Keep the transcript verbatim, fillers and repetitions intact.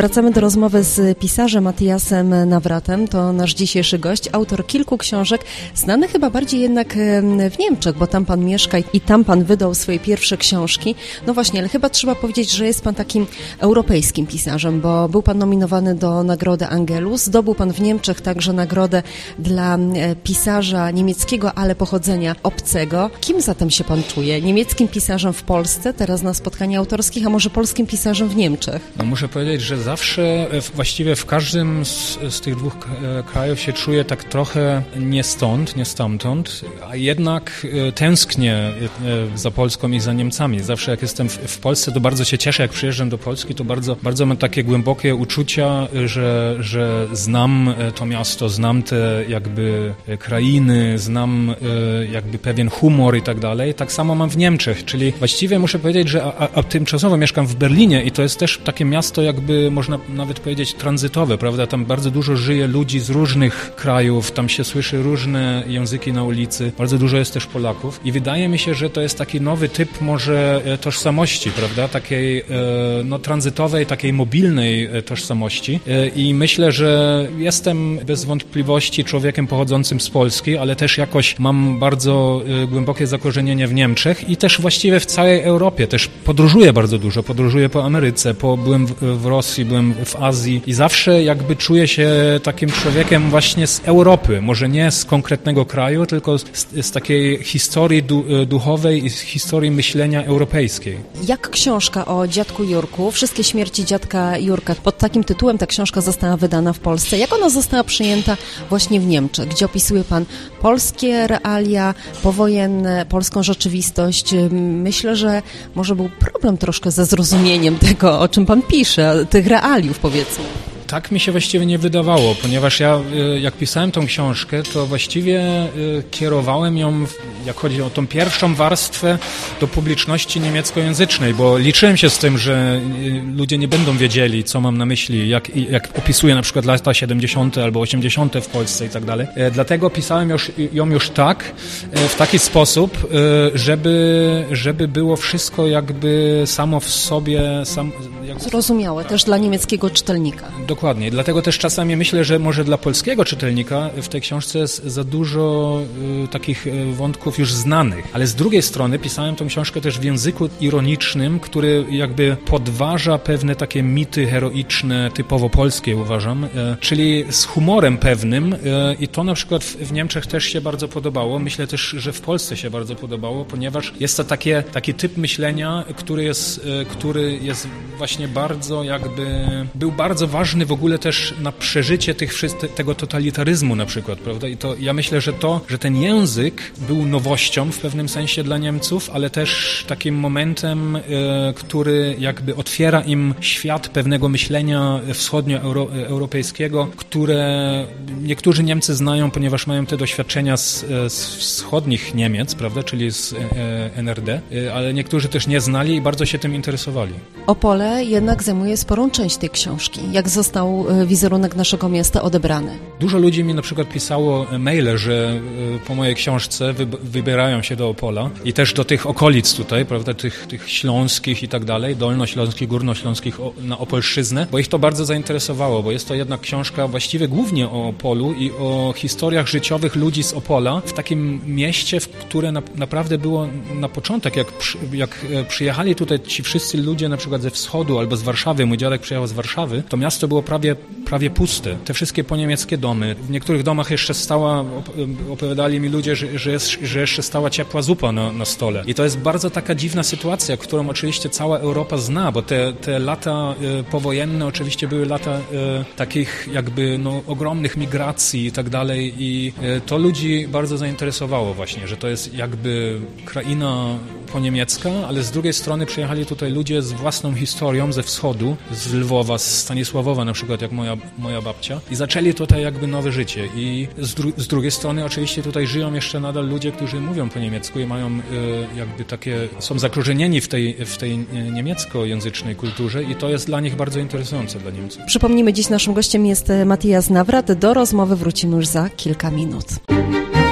Wracamy do rozmowy z pisarzem Matthiasem Nawratem. To nasz dzisiejszy gość, autor kilku książek, znany chyba bardziej jednak w Niemczech, bo tam pan mieszka i tam pan wydał swoje pierwsze książki. No właśnie, ale chyba trzeba powiedzieć, że jest pan takim europejskim pisarzem, bo był pan nominowany do nagrody Angelus, zdobył pan w Niemczech także nagrodę dla pisarza niemieckiego, ale pochodzenia obcego. Kim zatem się pan czuje? Niemieckim pisarzem w Polsce, teraz na spotkaniach autorskich, a może polskim pisarzem w Niemczech? No muszę powiedzieć, że zawsze właściwie w każdym z, z tych dwóch krajów się czuję tak trochę nie stąd, nie stamtąd, a jednak tęsknię za Polską i za Niemcami. Zawsze jak jestem w, w Polsce, to bardzo się cieszę, jak przyjeżdżam do Polski, to bardzo, bardzo mam takie głębokie uczucia, że, że znam to miasto, znam te jakby krainy, znam jakby pewien humor i tak dalej. Tak samo mam w Niemczech, czyli właściwie muszę powiedzieć, że a, a tymczasowo mieszkam w Berlinie i to jest też takie miasto jakby można nawet powiedzieć tranzytowe, prawda? Tam bardzo dużo żyje ludzi z różnych krajów, tam się słyszy różne języki na ulicy, bardzo dużo jest też Polaków i wydaje mi się, że to jest taki nowy typ może tożsamości, prawda? Takiej no tranzytowej, takiej mobilnej tożsamości i myślę, że jestem bez wątpliwości człowiekiem pochodzącym z Polski, ale też jakoś mam bardzo głębokie zakorzenienie w Niemczech i też właściwie w całej Europie, też podróżuję bardzo dużo, podróżuję po Ameryce, po, byłem w, w Rosji, byłem w Azji i zawsze jakby czuję się takim człowiekiem właśnie z Europy, może nie z konkretnego kraju, tylko z, z takiej historii du, duchowej i z historii myślenia europejskiej. Jak książka o dziadku Jurku, Wszystkie śmierci dziadka Jurka, pod takim tytułem ta książka została wydana w Polsce, jak ona została przyjęta właśnie w Niemczech, gdzie opisuje pan polskie realia, powojenne, polską rzeczywistość? Myślę, że może był problem troszkę ze zrozumieniem tego, o czym pan pisze, tych realiów, powiedzmy. Tak mi się właściwie nie wydawało, ponieważ ja jak pisałem tą książkę, to właściwie kierowałem ją, jak chodzi o tą pierwszą warstwę, do publiczności niemieckojęzycznej, bo liczyłem się z tym, że ludzie nie będą wiedzieli, co mam na myśli, jak, jak opisuję na przykład lata siedemdziesiąte albo osiemdziesiąte w Polsce i tak dalej. Dlatego pisałem już, ją już tak, w taki sposób, żeby, żeby było wszystko jakby samo w sobie... Sam, jak... Zrozumiałe też dla niemieckiego czytelnika. Dokładnie. Dlatego też czasami myślę, że może dla polskiego czytelnika w tej książce jest za dużo y, takich y, wątków już znanych. Ale z drugiej strony pisałem tą książkę też w języku ironicznym, który jakby podważa pewne takie mity heroiczne, typowo polskie uważam, y, czyli z humorem pewnym y, i to na przykład w, w Niemczech też się bardzo podobało. Myślę też, że w Polsce się bardzo podobało, ponieważ jest to takie, taki typ myślenia, który jest, y, który jest właśnie bardzo jakby, był bardzo ważny w ogóle też na przeżycie tych, tego totalitaryzmu na przykład, prawda? I to ja myślę, że to, że ten język był nowością w pewnym sensie dla Niemców, ale też takim momentem, e, który jakby otwiera im świat pewnego myślenia wschodnioeuropejskiego, które niektórzy Niemcy znają, ponieważ mają te doświadczenia z, z wschodnich Niemiec, prawda? Czyli z e, N R D, e, ale niektórzy też nie znali i bardzo się tym interesowali. Opole jednak zajmuje sporą część tej książki. Jak został wizerunek naszego miasta odebrany? Dużo ludzi mi na przykład pisało maile, że po mojej książce wybierają się do Opola i też do tych okolic tutaj, prawda, tych, tych śląskich i tak dalej, dolnośląskich, górnośląskich na Opolszczyznę, bo ich to bardzo zainteresowało, bo jest to jednak książka właściwie głównie o Opolu i o historiach życiowych ludzi z Opola w takim mieście, w które na, naprawdę było na początek, jak, przy, jak przyjechali tutaj ci wszyscy ludzie na przykład ze wschodu albo z Warszawy, mój dziadek przyjechał z Warszawy, to miasto było prawie, prawie puste. Te wszystkie poniemieckie domy. W niektórych domach jeszcze stała, opowiadali mi ludzie, że, że, jest, że jeszcze stała ciepła zupa na, na stole. I to jest bardzo taka dziwna sytuacja, którą oczywiście cała Europa zna, bo te, te lata y, powojenne oczywiście były lata y, takich jakby no, ogromnych migracji i tak dalej i y, to ludzi bardzo zainteresowało właśnie, że to jest jakby kraina poniemiecka, ale z drugiej strony przyjechali tutaj ludzie z własną historią ze wschodu, z Lwowa, z Stanisławowa na przykład, jak moja, moja babcia i zaczęli tutaj jakby nowe życie i z, dru- z drugiej strony oczywiście tutaj żyją jeszcze nadal ludzie, którzy mówią po niemiecku i mają y, jakby takie, są zakorzenieni w tej, w tej niemieckojęzycznej kulturze i to jest dla nich bardzo interesujące dla Niemców. Przypomnijmy, dziś naszym gościem jest Matthias Nawrat. Do rozmowy wrócimy już za kilka minut.